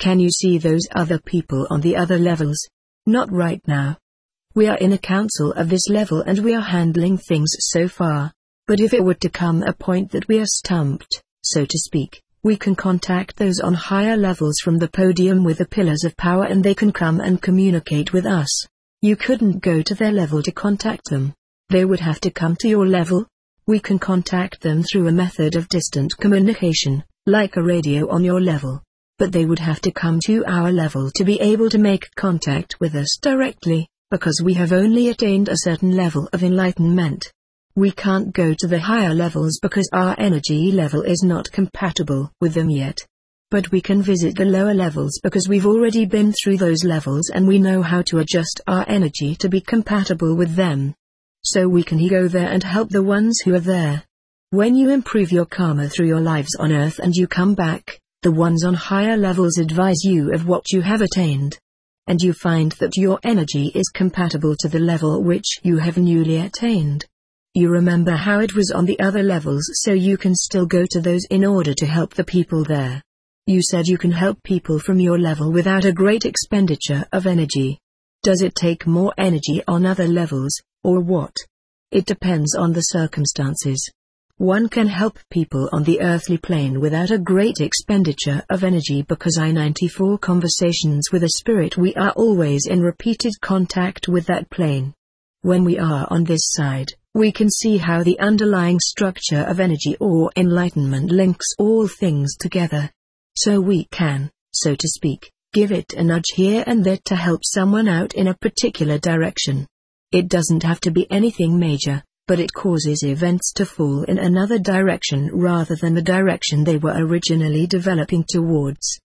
Can you see those other people on the other levels? Not right now. We are in a council of this level and we are handling things so far. But if it were to come a point that we are stumped, so to speak, we can contact those on higher levels from the podium with the pillars of power and they can come and communicate with us. You couldn't go to their level to contact them. They would have to come to your level. We can contact them through a method of distant communication, like a radio on your level. But they would have to come to our level to be able to make contact with us directly, because we have only attained a certain level of enlightenment. We can't go to the higher levels because our energy level is not compatible with them yet. But we can visit the lower levels because we've already been through those levels and we know how to adjust our energy to be compatible with them. So we can go there and help the ones who are there. When you improve your karma through your lives on earth and you come back, the ones on higher levels advise you of what you have attained. And you find that your energy is compatible to the level which you have newly attained. You remember how it was on the other levels so you can still go to those in order to help the people there. You said you can help people from your level without a great expenditure of energy. Does it take more energy on other levels, or what? It depends on the circumstances. One can help people on the earthly plane without a great expenditure of energy because in 94 conversations with a spirit we are always in repeated contact with that plane. When we are on this side, we can see how the underlying structure of energy or enlightenment links all things together. So we can, so to speak, give it a nudge here and there to help someone out in a particular direction. It doesn't have to be anything major, but it causes events to fall in another direction rather than the direction they were originally developing towards.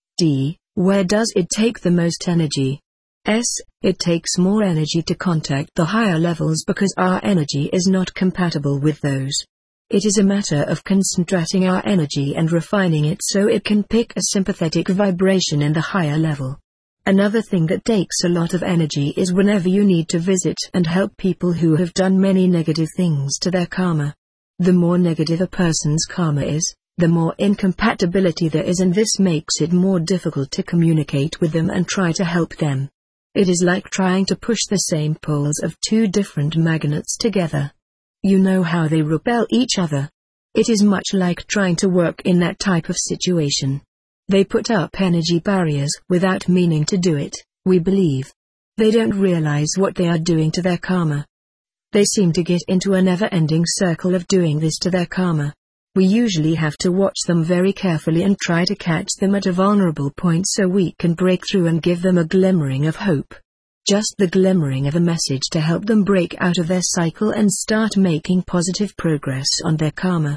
D. Where does it take the most energy? S. It takes more energy to contact the higher levels because our energy is not compatible with those. It is a matter of concentrating our energy and refining it so it can pick a sympathetic vibration in the higher level. Another thing that takes a lot of energy is whenever you need to visit and help people who have done many negative things to their karma. The more negative a person's karma is, the more incompatibility there is, and this makes it more difficult to communicate with them and try to help them. It is like trying to push the same poles of two different magnets together. You know how they repel each other. It is much like trying to work in that type of situation. They put up energy barriers without meaning to do it, we believe. They don't realize what they are doing to their karma. They seem to get into a never-ending circle of doing this to their karma. We usually have to watch them very carefully and try to catch them at a vulnerable point so we can break through and give them a glimmering of hope. Just the glimmering of a message to help them break out of their cycle and start making positive progress on their karma.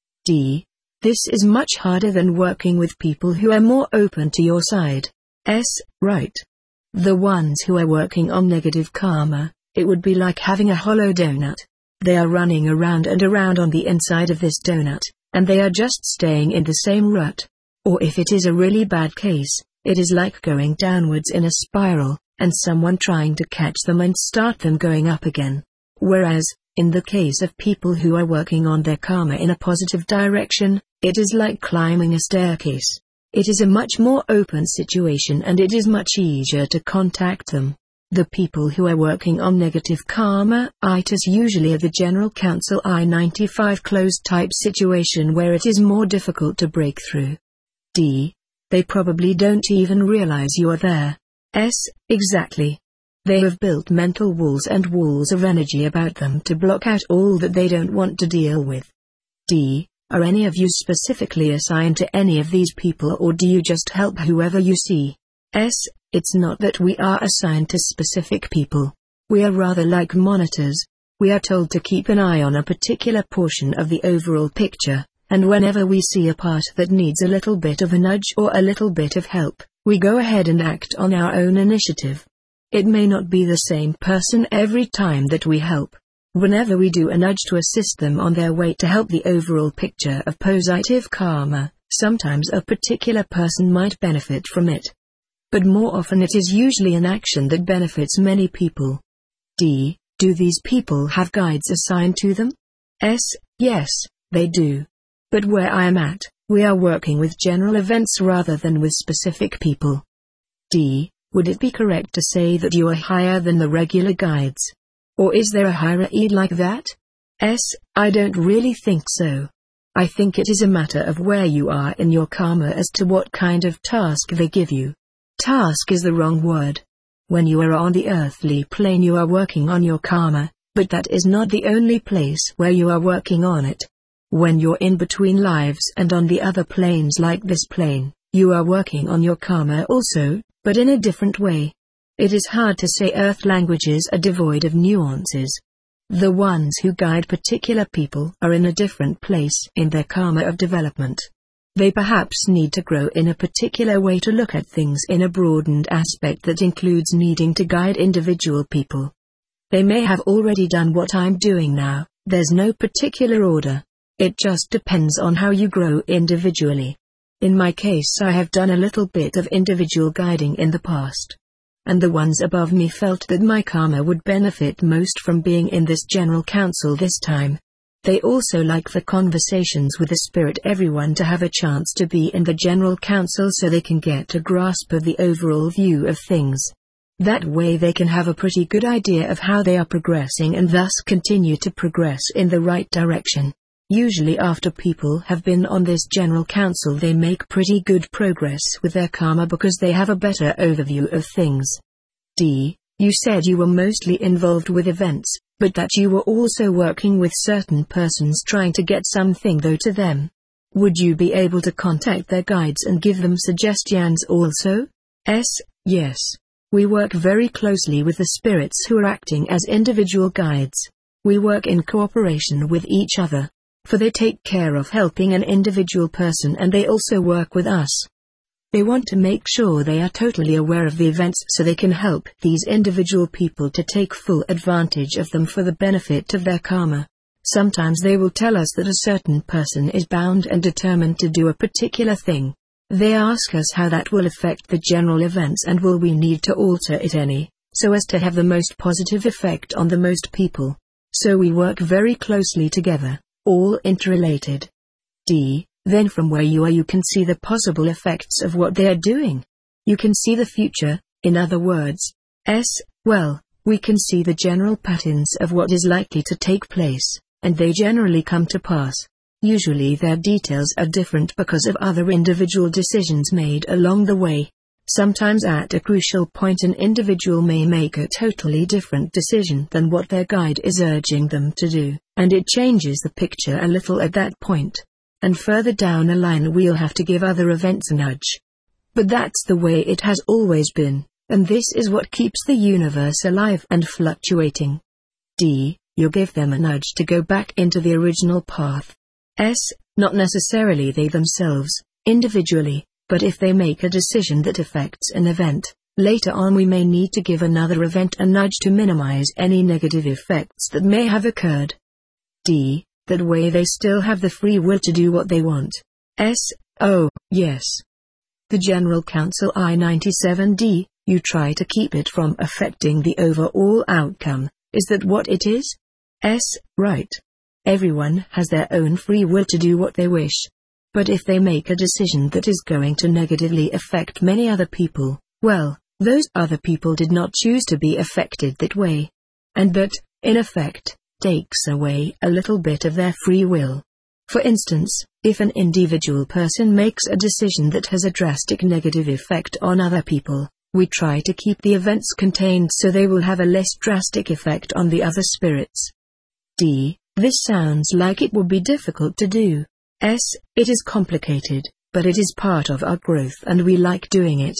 D. This is much harder than working with people who are more open to your side. S. Right. The ones who are working on negative karma, it would be like having a hollow donut. They are running around and around on the inside of this donut, and they are just staying in the same rut. Or if it is a really bad case, it is like going downwards in a spiral, and someone trying to catch them and start them going up again. Whereas, in the case of people who are working on their karma in a positive direction, it is like climbing a staircase. It is a much more open situation and it is much easier to contact them. The people who are working on negative karma, it is usually the General Council I-95 closed type situation where it is more difficult to break through. D. They probably don't even realize you are there. S. Exactly. They have built mental walls and walls of energy about them to block out all that they don't want to deal with. D. Are any of you specifically assigned to any of these people or do you just help whoever you see? S. It's not that we are assigned to specific people. We are rather like monitors. We are told to keep an eye on a particular portion of the overall picture, and whenever we see a part that needs a little bit of a nudge or a little bit of help, we go ahead and act on our own initiative. It may not be the same person every time that we help. Whenever we do a nudge to assist them on their way to help the overall picture of positive karma, sometimes a particular person might benefit from it. But more often it is usually an action that benefits many people. D. Do these people have guides assigned to them? S. Yes, they do. But where I am at, We are working with general events rather than with specific people. D. Would it be correct to say that you are higher than the regular guides? Or is there a hierarchy like that? S. I don't really think so. I think it is a matter of where you are in your karma as to what kind of task they give you. Task is the wrong word. When you are on the earthly plane you are working on your karma, but that is not the only place where you are working on it. When you're in between lives and on the other planes like this plane, you are working on your karma also, but in a different way. It is hard to say earth languages are devoid of nuances. The ones who guide particular people are in a different place in their karma of development. They perhaps need to grow in a particular way to look at things in a broadened aspect that includes needing to guide individual people. They may have already done what I'm doing now. There's no particular order. It just depends on how you grow individually. In my case, I have done a little bit of individual guiding in the past. And the ones above me felt that my karma would benefit most from being in this general council this time. They also like the conversations with the spirit, everyone to have a chance to be in the general council so they can get a grasp of the overall view of things. That way they can have a pretty good idea of how they are progressing and thus continue to progress in the right direction. Usually after people have been on this general council they make pretty good progress with their karma because they have a better overview of things. D. You said you were mostly involved with events, but that you were also working with certain persons trying to get something though to them. Would you be able to contact their guides and give them suggestions also? S. Yes. We work very closely with the spirits who are acting as individual guides. We work in cooperation with each other. For they take care of helping an individual person and they also work with us. They want to make sure they are totally aware of the events so they can help these individual people to take full advantage of them for the benefit of their karma. Sometimes they will tell us that a certain person is bound and determined to do a particular thing. They ask us how that will affect the general events and will we need to alter it any, so as to have the most positive effect on the most people. So we work very closely together. All interrelated. D. Then from where you are you can see the possible effects of what they are doing. You can see the future, in other words. S. Well, we can see the general patterns of what is likely to take place, and they generally come to pass. Usually their details are different because of other individual decisions made along the way. Sometimes at a crucial point an individual may make a totally different decision than what their guide is urging them to do, and it changes the picture a little at that point. And further down the line we'll have to give other events a nudge. But that's the way it has always been, and this is what keeps the universe alive and fluctuating. D. You give them a nudge to go back into the original path. S. Not necessarily they themselves, individually. But if they make a decision that affects an event, later on we may need to give another event a nudge to minimize any negative effects that may have occurred. D. That way they still have the free will to do what they want. S. Oh, yes. The General Council I-97D, you try to keep it from affecting the overall outcome, is that what it is? S. Right. Everyone has their own free will to do what they wish. But if they make a decision that is going to negatively affect many other people, well, those other people did not choose to be affected that way. And that, in effect, takes away a little bit of their free will. For instance, if an individual person makes a decision that has a drastic negative effect on other people, we try to keep the events contained so they will have a less drastic effect on the other spirits. D. This sounds like it would be difficult to do. S. It is complicated, but it is part of our growth and we like doing it.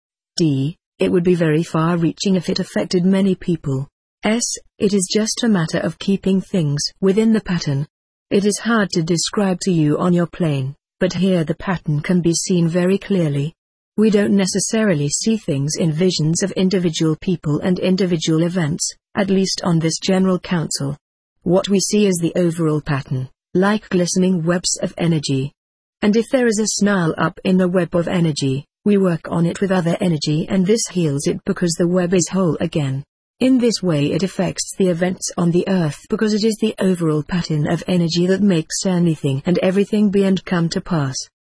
D. It would be very far-reaching if it affected many people. S. It is just a matter of keeping things within the pattern. It is hard to describe to you on your plane, but here the pattern can be seen very clearly. We don't necessarily see things in visions of individual people and individual events, at least on this general council. What we see is the overall pattern, like glistening webs of energy. And if there is a snarl up in the web of energy, we work on it with other energy and this heals it because the web is whole again. In this way it affects the events on the earth because it is the overall pattern of energy that makes anything and everything be and come to pass.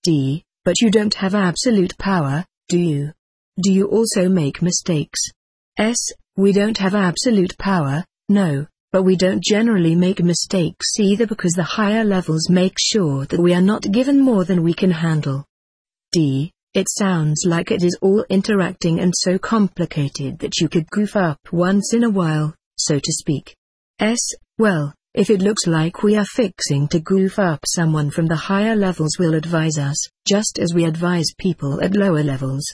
D. But you don't have absolute power, do you? Do you also make mistakes? S. We don't have absolute power, no, but we don't generally make mistakes either because the higher levels make sure that we are not given more than we can handle. D. It sounds like it is all interacting and so complicated that you could goof up once in a while, so to speak. S. Well, if it looks like we are fixing to goof up, someone from the higher levels will advise us, just as we advise people at lower levels.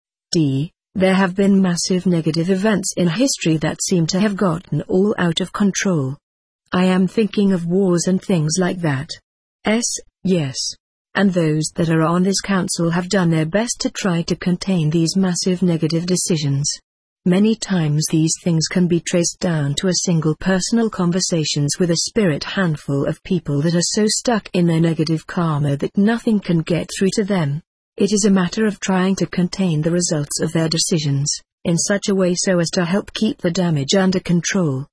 D. There have been massive negative events in history that seem to have gotten all out of control. I am thinking of wars and things like that. S. Yes. And those that are on this council have done their best to try to contain these massive negative decisions. Many times these things can be traced down to a single personal conversations with a spirit handful of people that are so stuck in their negative karma that nothing can get through to them. It is a matter of trying to contain the results of their decisions, in such a way so as to help keep the damage under control.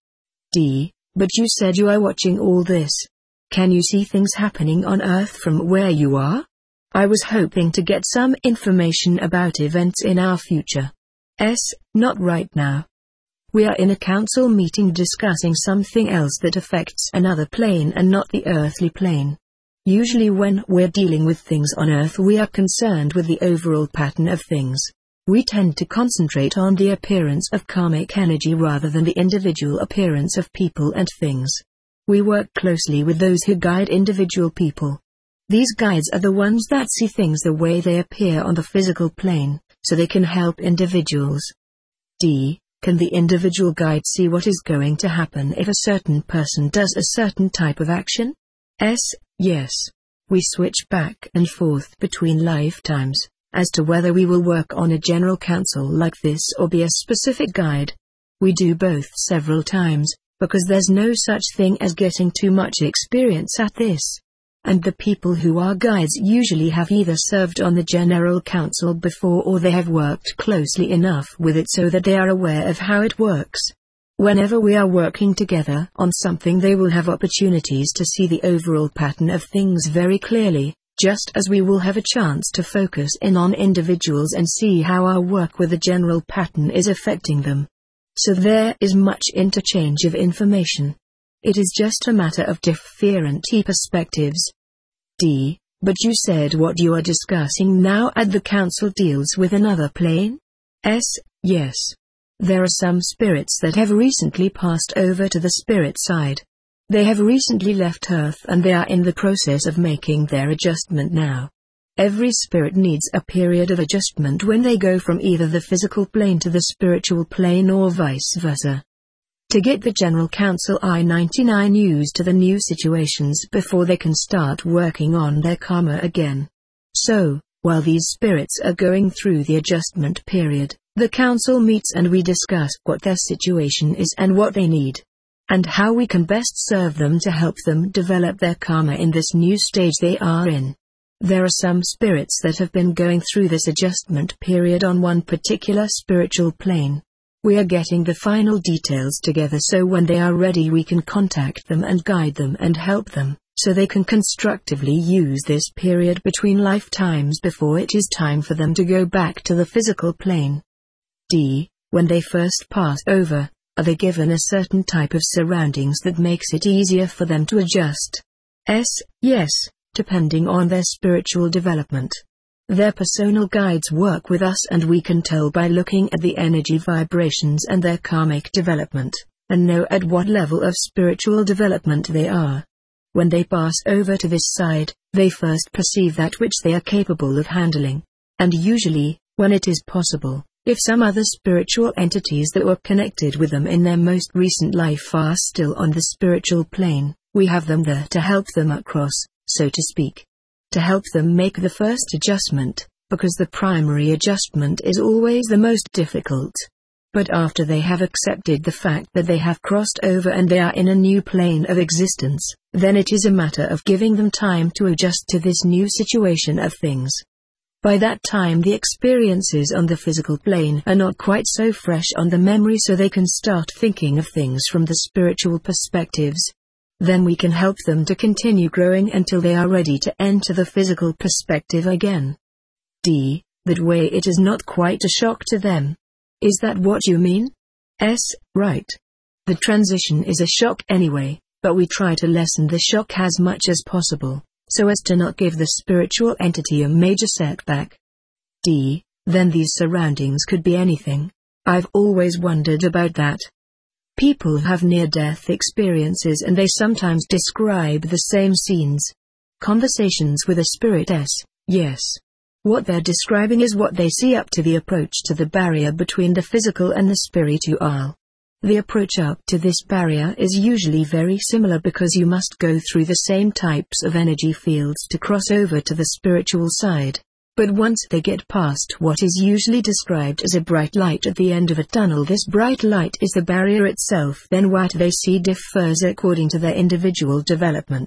D. But you said you are watching all this. Can you see things happening on Earth from where you are? I was hoping to get some information about events in our future. S. Not right now. We are in a council meeting discussing something else that affects another plane and not the earthly plane. Usually when we're dealing with things on Earth we are concerned with the overall pattern of things. We tend to concentrate on the appearance of karmic energy rather than the individual appearance of people and things. We work closely with those who guide individual people. These guides are the ones that see things the way they appear on the physical plane, so they can help individuals. D. Can the individual guide see what is going to happen if a certain person does a certain type of action? S. Yes. We switch back and forth between lifetimes, as to whether we will work on a general council like this or be a specific guide. We do both several times, because there's no such thing as getting too much experience at this. And the people who are guides usually have either served on the General Council before or they have worked closely enough with it so that they are aware of how it works. Whenever we are working together on something they will have opportunities to see the overall pattern of things very clearly, just as we will have a chance to focus in on individuals and see how our work with the general pattern is affecting them. So there is much interchange of information. It is just a matter of different perspectives. D. But you said what you are discussing now at the council deals with another plane? S. Yes. There are some spirits that have recently passed over to the spirit side. They have recently left Earth and they are in the process of making their adjustment now. Every spirit needs a period of adjustment when they go from either the physical plane to the spiritual plane or vice versa. To get the General Council I-99 used to the new situations before they can start working on their karma again. So, while these spirits are going through the adjustment period, the council meets and we discuss what their situation is and what they need, and how we can best serve them to help them develop their karma in this new stage they are in. There are some spirits that have been going through this adjustment period on one particular spiritual plane. We are getting the final details together so when they are ready we can contact them and guide them and help them, so they can constructively use this period between lifetimes before it is time for them to go back to the physical plane. D. When they first pass over, are they given a certain type of surroundings that makes it easier for them to adjust? S. Yes, depending on their spiritual development. Their personal guides work with us and we can tell by looking at the energy vibrations and their karmic development, and know at what level of spiritual development they are. When they pass over to this side, they first perceive that which they are capable of handling. And usually, when it is possible, if some other spiritual entities that were connected with them in their most recent life are still on the spiritual plane, we have them there to help them across, so to speak. To help them make the first adjustment, because the primary adjustment is always the most difficult. But after they have accepted the fact that they have crossed over and they are in a new plane of existence, then it is a matter of giving them time to adjust to this new situation of things. By that time the experiences on the physical plane are not quite so fresh on the memory so they can start thinking of things from the spiritual perspectives. Then we can help them to continue growing until they are ready to enter the physical perspective again. D. That way it is not quite a shock to them. Is that what you mean? S. Right. The transition is a shock anyway, but we try to lessen the shock as much as possible, so as to not give the spiritual entity a major setback. D. Then these surroundings could be anything. I've always wondered about that. People have near-death experiences and they sometimes describe the same scenes. Conversations with a spirit. Yes. What they're describing is what they see up to the approach to the barrier between the physical and the spiritual. The approach up to this barrier is usually very similar because you must go through the same types of energy fields to cross over to the spiritual side. But once they get past what is usually described as a bright light at the end of a tunnel, this bright light is the barrier itself. Then what they see differs according to their individual development.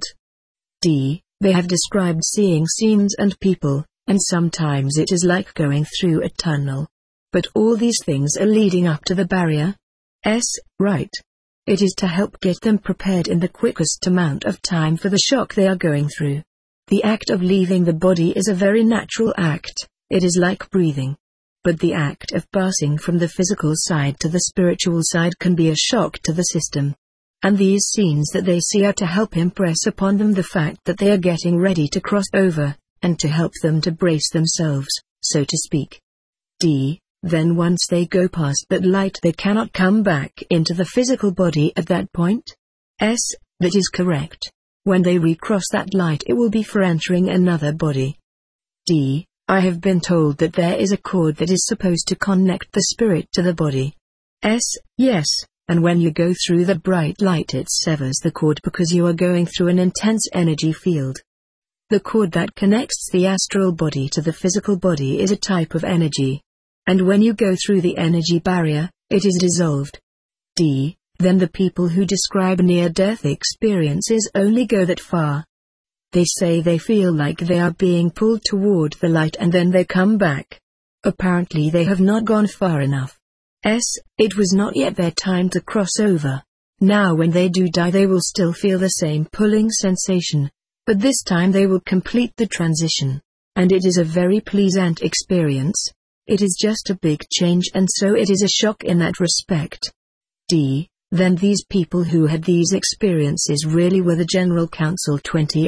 D. They have described seeing scenes and people, and sometimes it is like going through a tunnel. But all these things are leading up to the barrier? S. Right. It is to help get them prepared in the quickest amount of time for the shock they are going through. The act of leaving the body is a very natural act, it is like breathing. But the act of passing from the physical side to the spiritual side can be a shock to the system. And these scenes that they see are to help impress upon them the fact that they are getting ready to cross over, and to help them to brace themselves, so to speak. D. Then once they go past that light they cannot come back into the physical body at that point? S. That is correct. When they recross that light it will be for entering another body. D. I have been told that there is a cord that is supposed to connect the spirit to the body. S. Yes, and when you go through the bright light it severs the cord because you are going through an intense energy field. The cord that connects the astral body to the physical body is a type of energy. And when you go through the energy barrier, it is dissolved. D. Then the people who describe near-death experiences only go that far. They say they feel like they are being pulled toward the light and then they come back. Apparently they have not gone far enough. S. It was not yet their time to cross over. Now when they do die they will still feel the same pulling sensation, but this time they will complete the transition. And it is a very pleasant experience. It is just a big change and so it is a shock in that respect. D. Then these people who had these experiences really were the General Council 20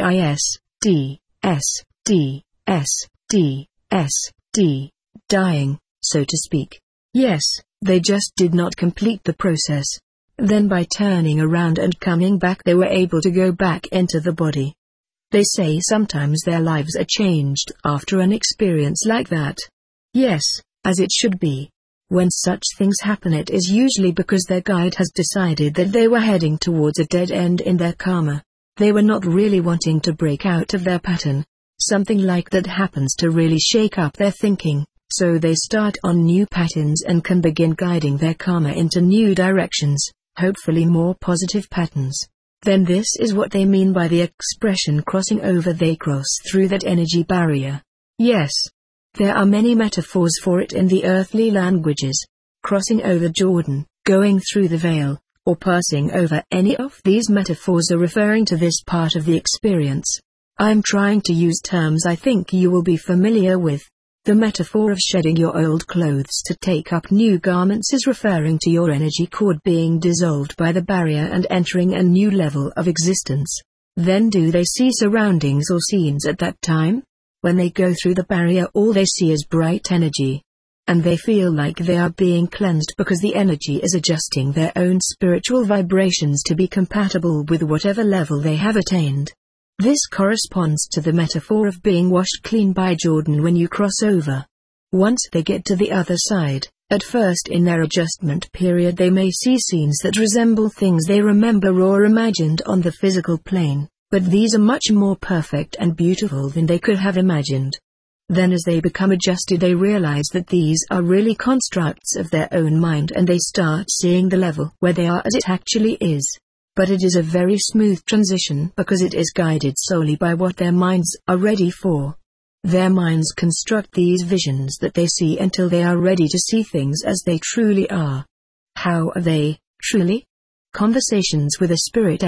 dying, so to speak. Yes, they just did not complete the process. Then by turning around and coming back they were able to go back into the body. They say sometimes their lives are changed after an experience like that. Yes, as it should be. When such things happen it is usually because their guide has decided that they were heading towards a dead end in their karma. They were not really wanting to break out of their pattern. Something like that happens to really shake up their thinking, so they start on new patterns and can begin guiding their karma into new directions, hopefully more positive patterns. Then this is what they mean by the expression crossing over. They cross through that energy barrier. Yes. There are many metaphors for it in the earthly languages. Crossing over Jordan, going through the veil, or passing over. Any of these metaphors are referring to this part of the experience. I'm trying to use terms I think you will be familiar with. The metaphor of shedding your old clothes to take up new garments is referring to your energy cord being dissolved by the barrier and entering a new level of existence. Then do they see surroundings or scenes at that time? When they go through the barrier all they see is bright energy. And they feel like they are being cleansed because the energy is adjusting their own spiritual vibrations to be compatible with whatever level they have attained. This corresponds to the metaphor of being washed clean by Jordan when you cross over. Once they get to the other side, at first in their adjustment period they may see scenes that resemble things they remember or imagined on the physical plane. But these are much more perfect and beautiful than they could have imagined. Then as they become adjusted they realize that these are really constructs of their own mind and they start seeing the level where they are as it actually is. But it is a very smooth transition because it is guided solely by what their minds are ready for. Their minds construct these visions that they see until they are ready to see things as they truly are. How are they, truly? Conversations with a spirit.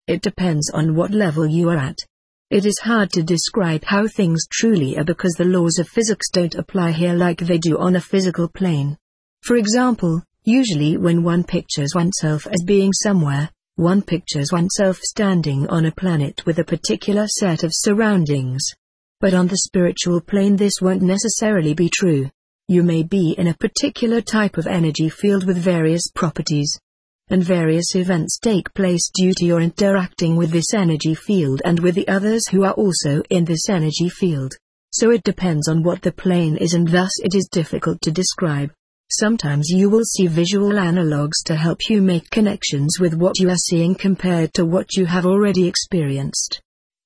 It depends on what level you are at. It is hard to describe how things truly are because the laws of physics don't apply here like they do on a physical plane. For example, usually when one pictures oneself as being somewhere, one pictures oneself standing on a planet with a particular set of surroundings. But on the spiritual plane this won't necessarily be true. You may be in a particular type of energy field with various properties. And various events take place due to your interacting with this energy field and with the others who are also in this energy field. So it depends on what the plane is and thus it is difficult to describe. Sometimes you will see visual analogues to help you make connections with what you are seeing compared to what you have already experienced.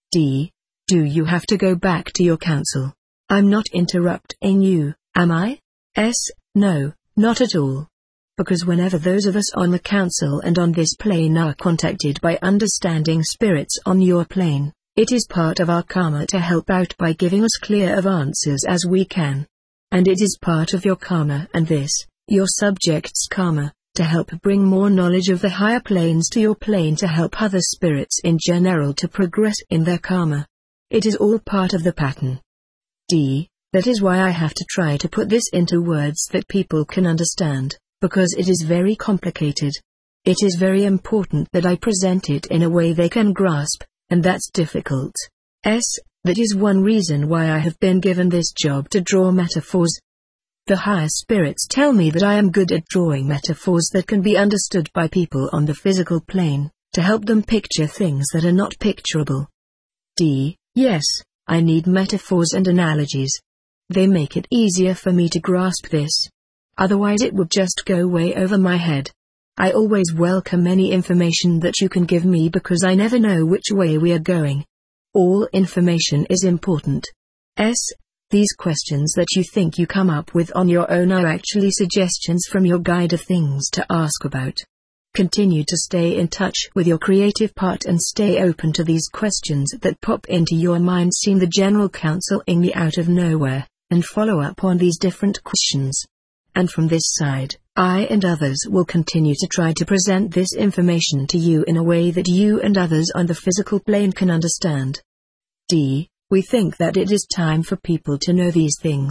D. Do you have to go back to your council? I'm not interrupting you, am I? S. No, not at all. Because whenever those of us on the council and on this plane are contacted by understanding spirits on your plane, it is part of our karma to help out by giving us clear of answers as we can. And it is part of your karma and this, your subject's karma, to help bring more knowledge of the higher planes to your plane to help other spirits in general to progress in their karma. It is all part of the pattern. D. That is why I have to try to put this into words that people can understand. Because it is very complicated. It is very important that I present it in a way they can grasp, and that's difficult. That is one reason why I have been given this job to draw metaphors. The higher spirits tell me that I am good at drawing metaphors that can be understood by people on the physical plane, to help them picture things that are not picturable. D. Yes, I need metaphors and analogies. They make it easier for me to grasp this. Otherwise it would just go way over my head. I always welcome any information that you can give me because I never know which way we are going. All information is important. These questions that you think you come up with on your own are actually suggestions from your guide of things to ask about. Continue to stay in touch with your creative part and stay open to these questions that pop into your mind, seeing the general counsel in the out of nowhere, and follow up on these different questions. And from this side, I and others will continue to try to present this information to you in a way that you and others on the physical plane can understand. D. We think that it is time for people to know these things.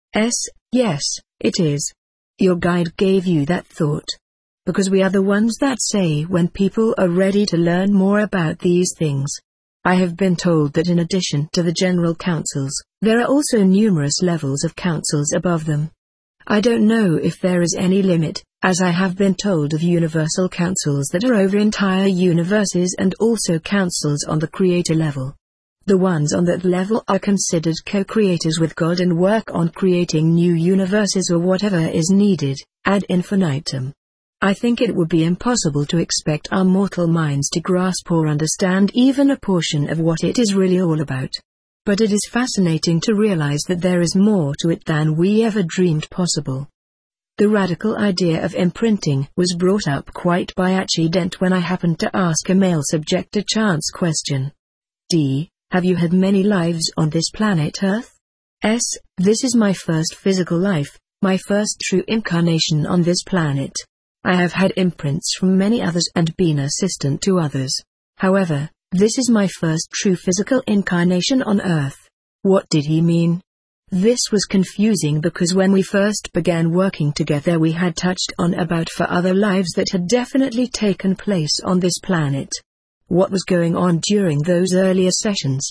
Yes, it is. Your guide gave you that thought. Because we are the ones that say when people are ready to learn more about these things. I have been told that in addition to the general councils, there are also numerous levels of councils above them. I don't know if there is any limit, as I have been told of universal councils that are over entire universes and also councils on the creator level. The ones on that level are considered co-creators with God and work on creating new universes or whatever is needed, ad infinitum. I think it would be impossible to expect our mortal minds to grasp or understand even a portion of what it is really all about. But it is fascinating to realize that there is more to it than we ever dreamed possible. The radical idea of imprinting was brought up quite by accident when I happened to ask a male subject a chance question. D. Have you had many lives on this planet Earth? This is my first physical life, my first true incarnation on this planet. I have had imprints from many others and been assistant to others. However, this is my first true physical incarnation on Earth. What did he mean? This was confusing because when we first began working together we had touched on about 4 other lives that had definitely taken place on this planet. What was going on during those earlier sessions?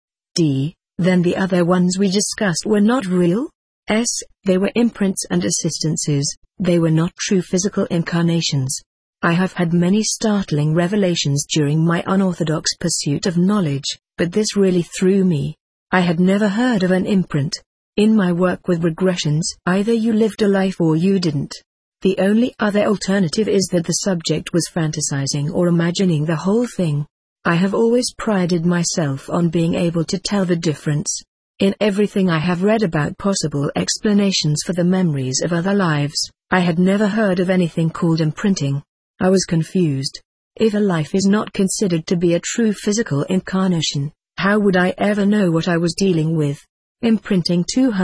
D. Then the other ones we discussed were not real? They were imprints and assistances, they were not true physical incarnations. I have had many startling revelations during my unorthodox pursuit of knowledge, but this really threw me. I had never heard of an imprint. In my work with regressions, either you lived a life or you didn't. The only other alternative is that the subject was fantasizing or imagining the whole thing. I have always prided myself on being able to tell the difference. In everything I have read about possible explanations for the memories of other lives, I had never heard of anything called imprinting. I was confused. If a life is not considered to be a true physical incarnation, how would I ever know what I was dealing with? Imprinting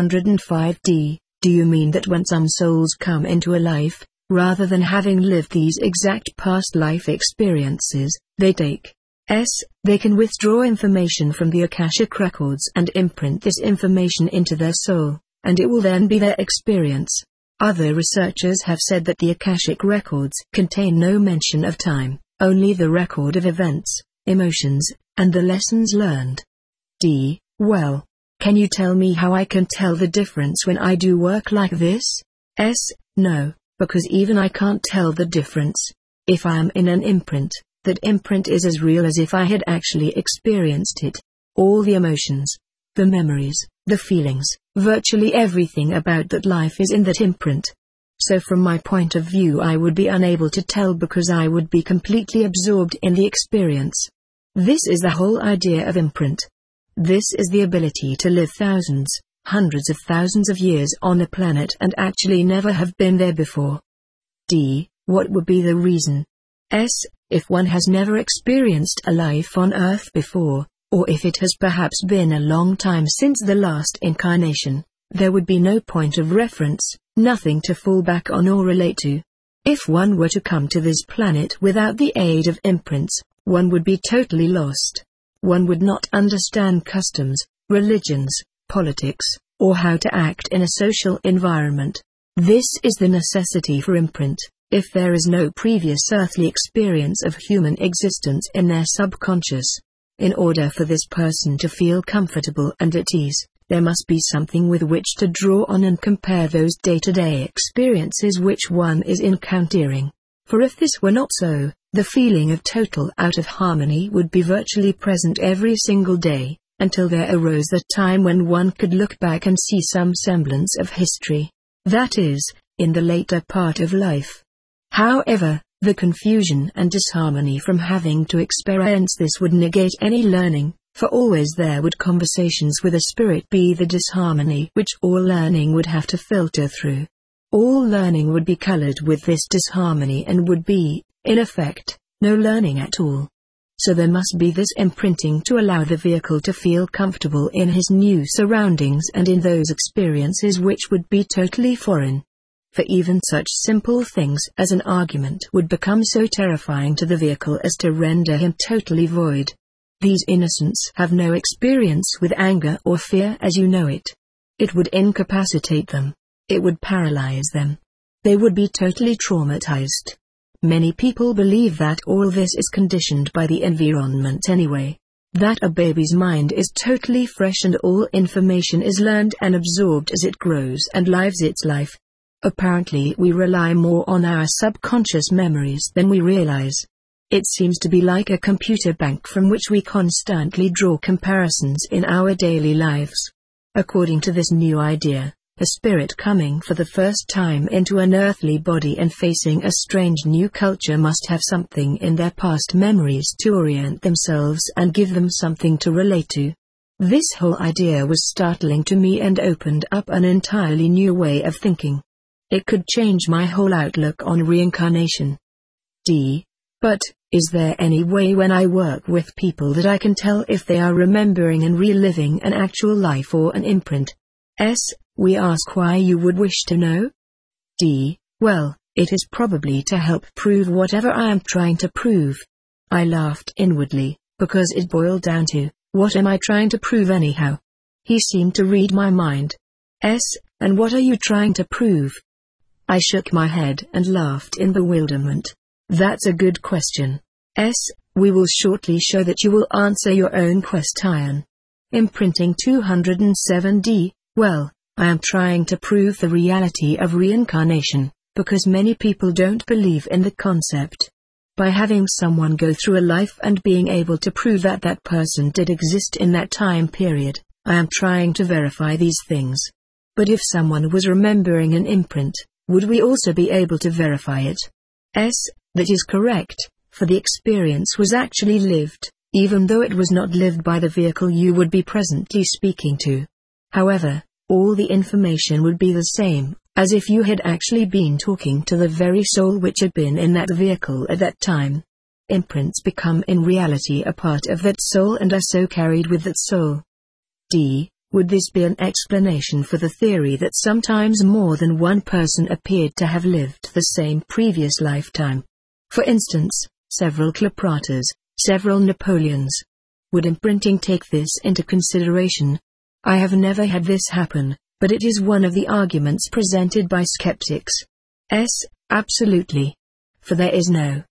205D. Do you mean that when some souls come into a life, rather than having lived these exact past life experiences, they take S. They can withdraw information from the Akashic records and imprint this information into their soul, and it will then be their experience. Other researchers have said that the Akashic records contain no mention of time, only the record of events, emotions, and the lessons learned. D. Well, can you tell me how I can tell the difference when I do work like this? S. No, because even I can't tell the difference. If I am in an imprint, that imprint is as real as if I had actually experienced it. All the emotions, the memories, the feelings, virtually everything about that life is in that imprint. So from my point of view I would be unable to tell because I would be completely absorbed in the experience. This is the whole idea of imprint. This is the ability to live thousands, hundreds of thousands of years on a planet and actually never have been there before. D. What would be the reason? S. If one has never experienced a life on Earth before, or if it has perhaps been a long time since the last incarnation, there would be no point of reference, nothing to fall back on or relate to. If one were to come to this planet without the aid of imprints, one would be totally lost. One would not understand customs, religions, politics, or how to act in a social environment. This is the necessity for imprint. If there is no previous earthly experience of human existence in their subconscious, in order for this person to feel comfortable and at ease, there must be something with which to draw on and compare those day-to-day experiences which one is encountering. For if this were not so, the feeling of total out of harmony would be virtually present every single day, until there arose the time when one could look back and see some semblance of history. That is, in the later part of life. However, the confusion and disharmony from having to experience this would negate any learning, for always there would conversations with a spirit be the disharmony which all learning would have to filter through. All learning would be colored with this disharmony and would be, in effect, no learning at all. So there must be this imprinting to allow the vehicle to feel comfortable in his new surroundings and in those experiences which would be totally foreign. For even such simple things as an argument would become so terrifying to the vehicle as to render him totally void. These innocents have no experience with anger or fear as you know it. It would incapacitate them. It would paralyze them. They would be totally traumatized. Many people believe that all this is conditioned by the environment anyway. That a baby's mind is totally fresh and all information is learned and absorbed as it grows and lives its life. Apparently we rely more on our subconscious memories than we realize. It seems to be like a computer bank from which we constantly draw comparisons in our daily lives. According to this new idea, a spirit coming for the first time into an earthly body and facing a strange new culture must have something in their past memories to orient themselves and give them something to relate to. This whole idea was startling to me and opened up an entirely new way of thinking. It could change my whole outlook on reincarnation. D. But, is there any way when I work with people that I can tell if they are remembering and reliving an actual life or an imprint? S. We ask why you would wish to know? D. Well, it is probably to help prove whatever I am trying to prove. I laughed inwardly, because it boiled down to, what am I trying to prove anyhow? He seemed to read my mind. S. And what are you trying to prove? I shook my head and laughed in bewilderment. That's a good question. S. We will shortly show that you will answer your own question. Imprinting 207D. Well, I am trying to prove the reality of reincarnation, because many people don't believe in the concept. By having someone go through a life and being able to prove that that person did exist in that time period, I am trying to verify these things. But if someone was remembering an imprint, would we also be able to verify it? S. That is correct, for the experience was actually lived, even though it was not lived by the vehicle you would be presently speaking to. However, all the information would be the same, as if you had actually been talking to the very soul which had been in that vehicle at that time. Imprints become in reality a part of that soul and are so carried with that soul. D. Would this be an explanation for the theory that sometimes more than one person appeared to have lived the same previous lifetime? For instance, several Klapratas, several Napoleons. Would imprinting take this into consideration? I have never had this happen, but it is one of the arguments presented by skeptics. Absolutely. For there is no